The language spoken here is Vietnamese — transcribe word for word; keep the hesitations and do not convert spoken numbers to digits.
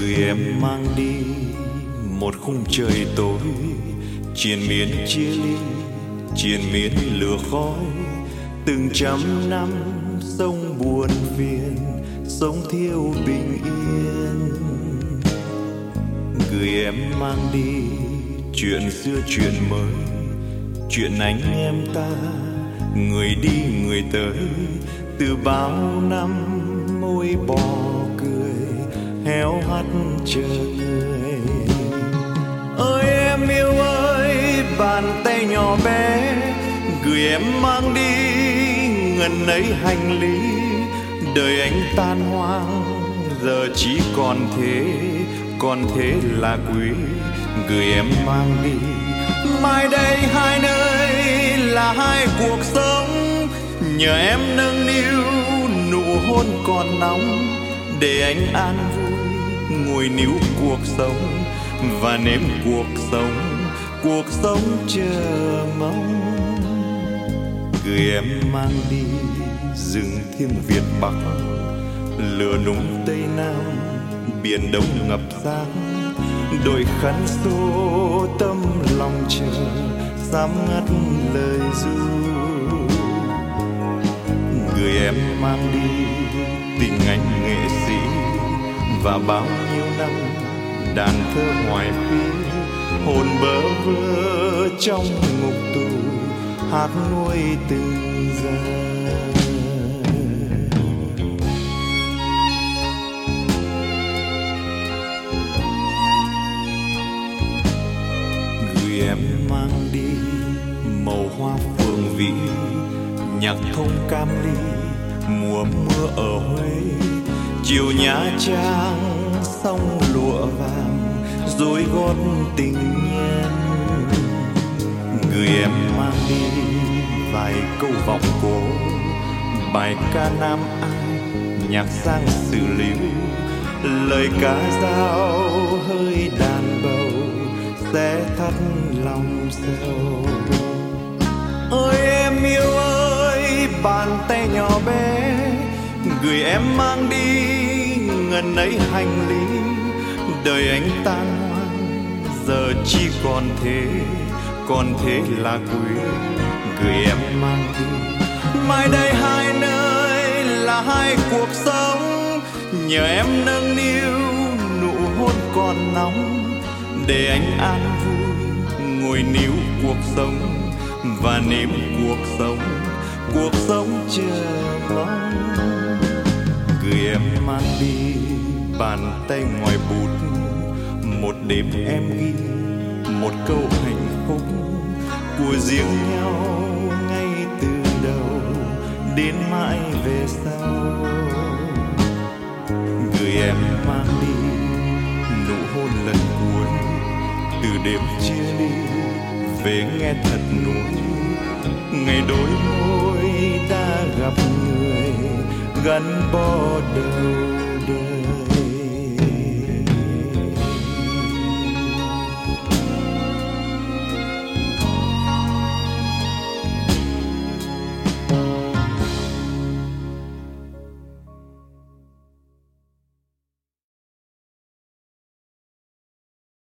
gửi em mang đi một khung trời tối, triền miên chia ly, triền miên lửa khói. Từng trăm năm sống buồn phiền, sống thiếu bình yên. Gửi em mang đi chuyện xưa chuyện mới, chuyện anh em ta người đi người tới. Từ bao năm môi bò cười, héo hắt chờ người. Ơi em yêu ơi, bàn tay nhỏ bé gửi em mang đi ngần ấy hành lý. Đời anh tan hoang giờ chỉ còn thế, còn thế là quý. Gửi em mang đi mai đây hai nơi là hai cuộc sống. Nhờ em nâng niu nụ hôn còn nóng, để anh an vui ngồi níu cuộc sống và nếm cuộc sống, cuộc sống chờ mong. Gửi em mang đi rừng thiên Việt Bắc, lửa nung Tây Nam, biển Đông ngập sang. Đội khăn xô tâm lòng chờ, dám ngắt lời ru. Gửi em mang đi tình anh nghệ sĩ và bao nhiêu năm đàn thơ hoài phi. Hồn bơ vơ trong ngục tù, hát nuôi từng giờ. Gửi em mang đi màu hoa phượng vĩ, nhạc thông cam ly, mùa mưa ở Huế. Chiều Nha Trang sông lụa vàng, dối gót tình nhân. Gửi em mang đi vài câu vọng cổ, bài ca nam ai, nhạc sang sự líu. Lời ca dao hơi đàn bầu, sẽ thắt lòng sầu. Ơi em yêu ơi, bàn tay nhỏ bé gửi em mang đi ngần ấy hành lý. Đời anh tan hoang giờ chỉ còn thế, còn thế là quý. Gửi em mang đi mai đây hai nơi là hai cuộc sống. Nhờ em nâng niu nụ hôn còn nóng, để anh an vui ngồi níu cuộc sống và nếm cuộc sống, cuộc sống chờ mong. Gửi em mang đi bàn tay ngoài bút, một đêm em ghi một câu hạnh phúc của riêng nhau ngay từ đầu đến mãi về sau. Gửi em mang đi nụ hôn lần cuối, từ đêm chia ly về nghe thật nuối. Ngày đôi môi đã gặp người gắn bó đầu đời.